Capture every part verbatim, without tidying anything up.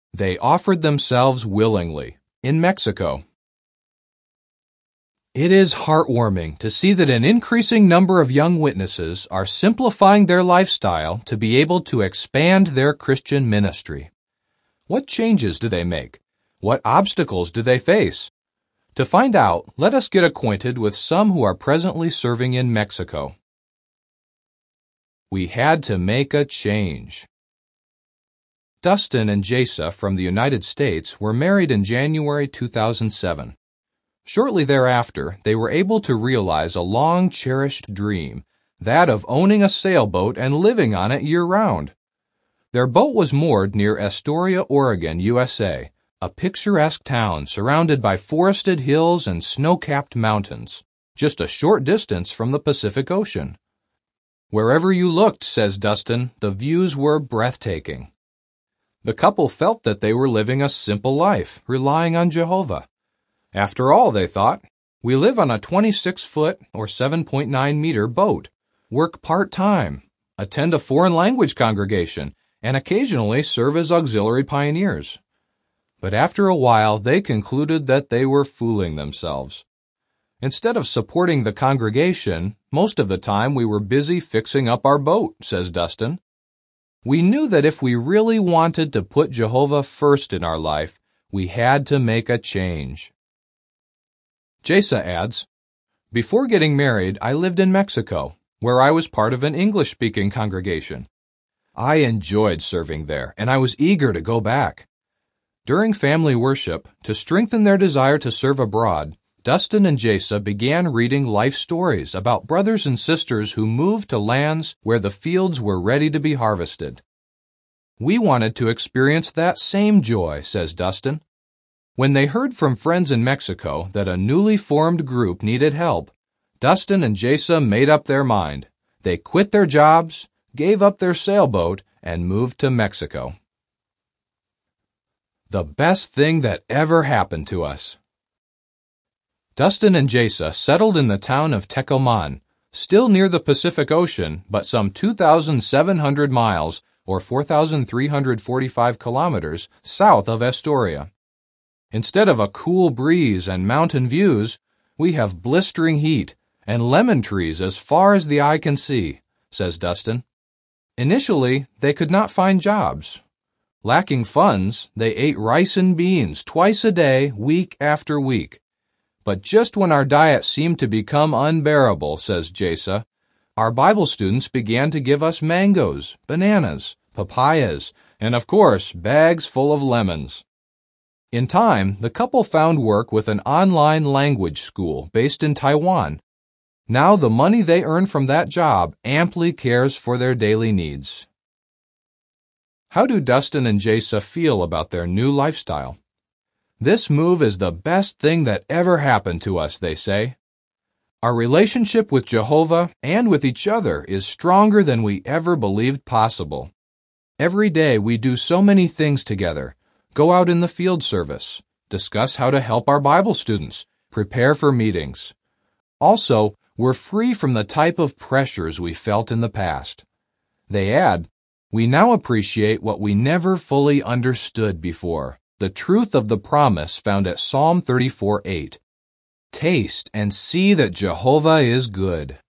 They offered themselves willingly in Mexico. It is heartwarming to see that an increasing number of young witnesses are simplifying their lifestyle to be able to expand their Christian ministry. What changes do they make? What obstacles do they face? To find out, let us get acquainted with some who are presently serving in Mexico. We had to make a change. Dustin and Jasa from the United States were married in January two thousand seven. Shortly thereafter, they were able to realize a long-cherished dream, that of owning a sailboat and living on it year-round. Their boat was moored near Astoria, Oregon, U S A, a picturesque town surrounded by forested hills and snow-capped mountains, just a short distance from the Pacific Ocean. Wherever you looked, says Dustin, the views were breathtaking. The couple felt that they were living a simple life, relying on Jehovah. After all, they thought, we live on a twenty-six foot or seven point nine meter boat, work part-time, attend a foreign language congregation, and occasionally serve as auxiliary pioneers. But after a while, they concluded that they were fooling themselves. Instead of supporting the congregation, most of the time we were busy fixing up our boat, says Dustin. We knew that if we really wanted to put Jehovah first in our life, we had to make a change. Jasa adds, before getting married, I lived in Mexico, where I was part of an English-speaking congregation. I enjoyed serving there, and I was eager to go back. During family worship, to strengthen their desire to serve abroad, Dustin and Jasa began reading life stories about brothers and sisters who moved to lands where the fields were ready to be harvested. We wanted to experience that same joy, says Dustin. When they heard from friends in Mexico that a newly formed group needed help, Dustin and Jasa made up their mind. They quit their jobs, gave up their sailboat, and moved to Mexico. The best thing that ever happened to us. Dustin and Jasa settled in the town of Tecomán, still near the Pacific Ocean, but some two thousand seven hundred miles or four thousand three hundred forty-five kilometers south of Astoria. Instead of a cool breeze and mountain views, we have blistering heat and lemon trees as far as the eye can see, says Dustin. Initially, they could not find jobs. Lacking funds, they ate rice and beans twice a day, week after week. But just when our diet seemed to become unbearable, says Jasa, our Bible students began to give us mangoes, bananas, papayas, and of course, bags full of lemons. In time, the couple found work with an online language school based in Taiwan. Now the money they earn from that job amply cares for their daily needs. How do Dustin and Jasa feel about their new lifestyle? This move is the best thing that ever happened to us, they say. Our relationship with Jehovah and with each other is stronger than we ever believed possible. Every day we do so many things together. Go out in the field service, discuss how to help our Bible students, prepare for meetings. Also, we're free from the type of pressures we felt in the past. They add, we now appreciate what we never fully understood before, the truth of the promise found at Psalm thirty-four eight. Taste and see that Jehovah is good.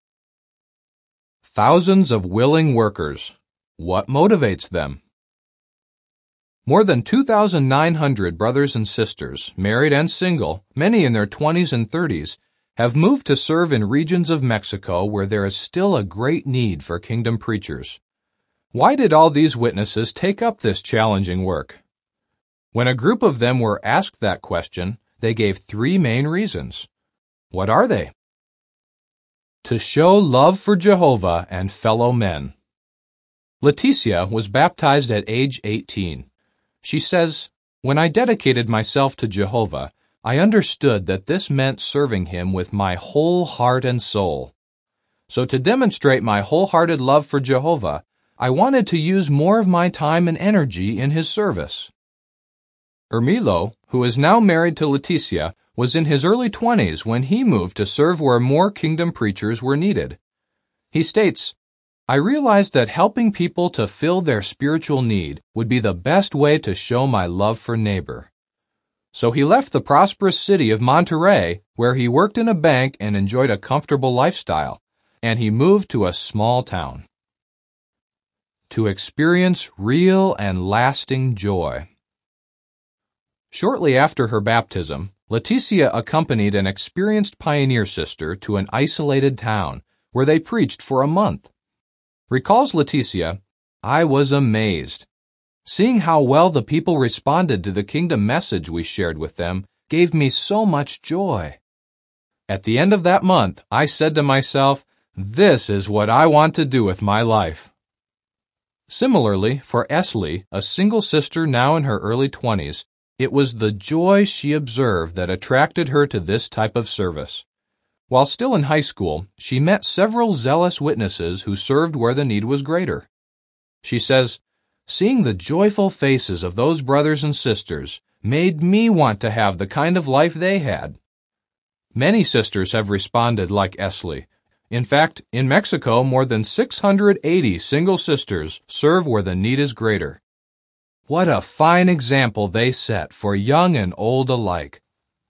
Thousands of willing workers. What motivates them? More than two thousand nine hundred brothers and sisters, married and single, many in their twenties and thirties, have moved to serve in regions of Mexico where there is still a great need for kingdom preachers. Why did all these witnesses take up this challenging work? When a group of them were asked that question, they gave three main reasons. What are they? To show love for Jehovah and fellow men. Leticia was baptized at age eighteen. She says, when I dedicated myself to Jehovah, I understood that this meant serving Him with my whole heart and soul. So to demonstrate my wholehearted love for Jehovah, I wanted to use more of my time and energy in His service. Ermilo, who is now married to Leticia, was in his early twenties when he moved to serve where more kingdom preachers were needed. He states, I realized that helping people to fill their spiritual need would be the best way to show my love for neighbor. So he left the prosperous city of Monterey, where he worked in a bank and enjoyed a comfortable lifestyle, and he moved to a small town to experience real and lasting joy. Shortly after her baptism, Leticia accompanied an experienced pioneer sister to an isolated town where they preached for a month. Recalls Leticia, "I was amazed. Seeing how well the people responded to the kingdom message we shared with them gave me so much joy. At the end of that month, I said to myself, this is what I want to do with my life." Similarly, for Esli, a single sister now in her early twenties, it was the joy she observed that attracted her to this type of service. While still in high school, she met several zealous witnesses who served where the need was greater. She says, "Seeing the joyful faces of those brothers and sisters made me want to have the kind of life they had." Many sisters have responded like Esli. In fact, in Mexico, more than six hundred eighty single sisters serve where the need is greater. What a fine example they set for young and old alike.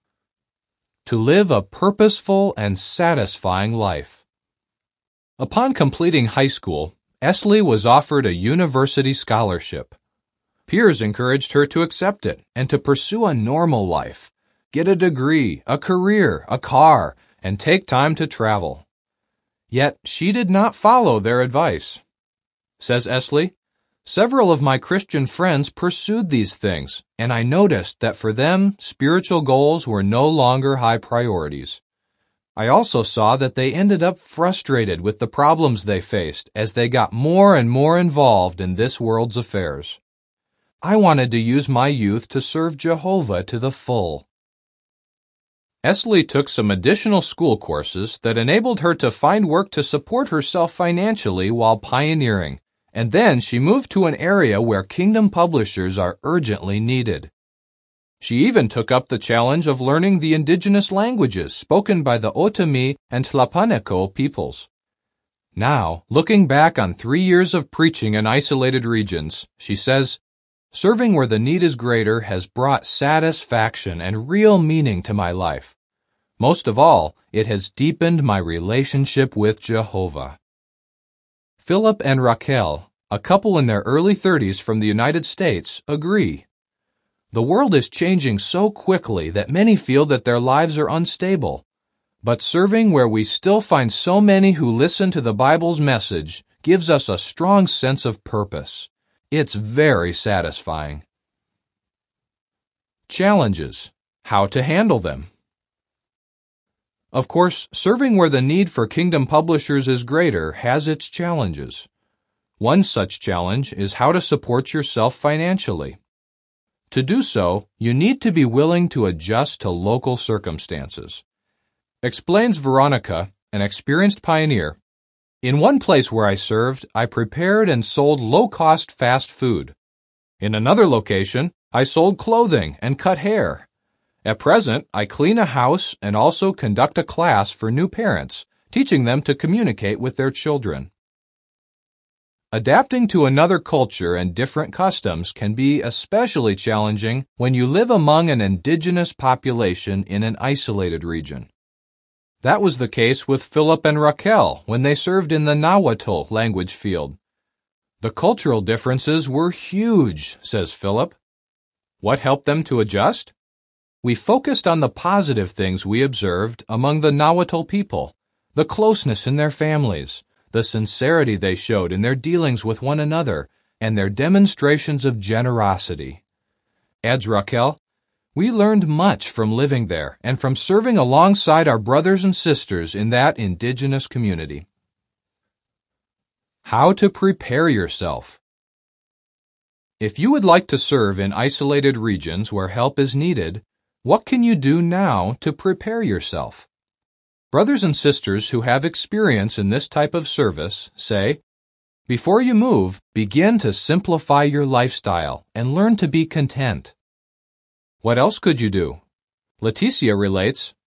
To live a purposeful and satisfying life. Upon completing high school, Esli was offered a university scholarship. Peers encouraged her to accept it and to pursue a normal life, get a degree, a career, a car, and take time to travel. Yet she did not follow their advice. Says Esli, "Several of my Christian friends pursued these things, and I noticed that for them, spiritual goals were no longer high priorities. I also saw that they ended up frustrated with the problems they faced as they got more and more involved in this world's affairs. I wanted to use my youth to serve Jehovah to the full." Esli took some additional school courses that enabled her to find work to support herself financially while pioneering, and then she moved to an area where kingdom publishers are urgently needed. She even took up the challenge of learning the indigenous languages spoken by the Otomi and Tlapaneco peoples. Now, looking back on three years of preaching in isolated regions, she says, "Serving where the need is greater has brought satisfaction and real meaning to my life. Most of all, it has deepened my relationship with Jehovah." Philip and Raquel, a couple in their early thirties from the United States, agree. The world is changing so quickly that many feel that their lives are unstable. But serving where we still find so many who listen to the Bible's message gives us a strong sense of purpose. It's very satisfying. Challenges. How to handle them. Of course, serving where the need for kingdom publishers is greater has its challenges. One such challenge is how to support yourself financially. To do so, you need to be willing to adjust to local circumstances. Explains Veronica, an experienced pioneer, "In one place where I served, I prepared and sold low-cost fast food. In another location, I sold clothing and cut hair. At present, I clean a house and also conduct a class for new parents, teaching them to communicate with their children." Adapting to another culture and different customs can be especially challenging when you live among an indigenous population in an isolated region. That was the case with Philip and Raquel when they served in the Nahuatl language field. The cultural differences were huge, says Philip. What helped them to adjust? We focused on the positive things we observed among the Nahuatl people, the closeness in their families, the sincerity they showed in their dealings with one another, and their demonstrations of generosity. Adds Raquel, "We learned much from living there and from serving alongside our brothers and sisters in that indigenous community." How to prepare yourself. If you would like to serve in isolated regions where help is needed, what can you do now to prepare yourself? Brothers and sisters who have experience in this type of service say, before you move, begin to simplify your lifestyle and learn to be content. What else could you do? Leticia relates,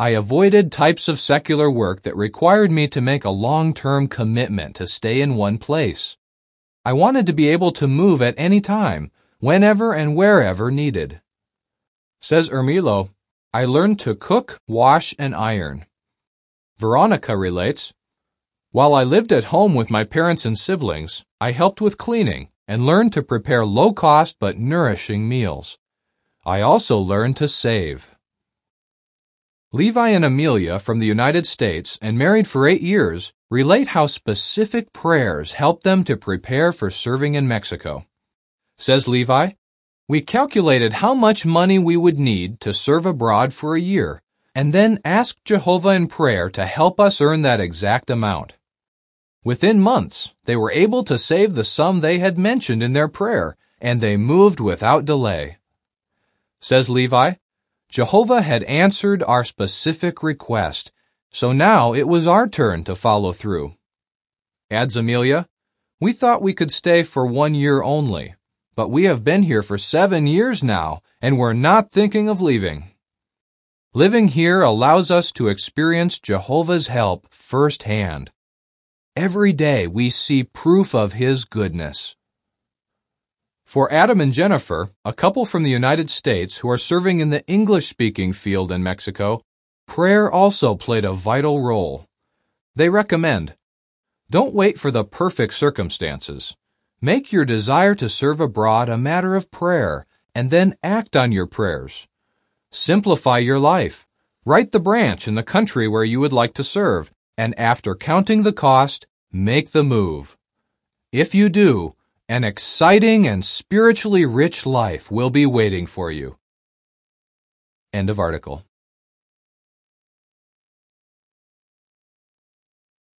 I avoided types of secular work that required me to make a long-term commitment to stay in one place. I wanted to be able to move at any time, whenever and wherever needed. Says Ermilo, I learned to cook, wash, and iron. Veronica relates, while I lived at home with my parents and siblings, I helped with cleaning and learned to prepare low-cost but nourishing meals. I also learned to save. Levi and Amelia from the United States and married for eight years relate how specific prayers helped them to prepare for serving in Mexico. Says Levi, we calculated how much money we would need to serve abroad for a year and then asked Jehovah in prayer to help us earn that exact amount. Within months, they were able to save the sum they had mentioned in their prayer, and they moved without delay. Says Levi, Jehovah had answered our specific request, so now it was our turn to follow through. Adds Amelia, we thought we could stay for one year only, but we have been here for seven years now, and we're not thinking of leaving. Living here allows us to experience Jehovah's help firsthand. Every day we see proof of His goodness. For Adam and Jennifer, a couple from the United States who are serving in the English-speaking field in Mexico, prayer also played a vital role. They recommend, don't wait for the perfect circumstances. Make your desire to serve abroad a matter of prayer, and then act on your prayers. Simplify your life. Write the branch in the country where you would like to serve, and after counting the cost, make the move. If you do, an exciting and spiritually rich life will be waiting for you. End of article.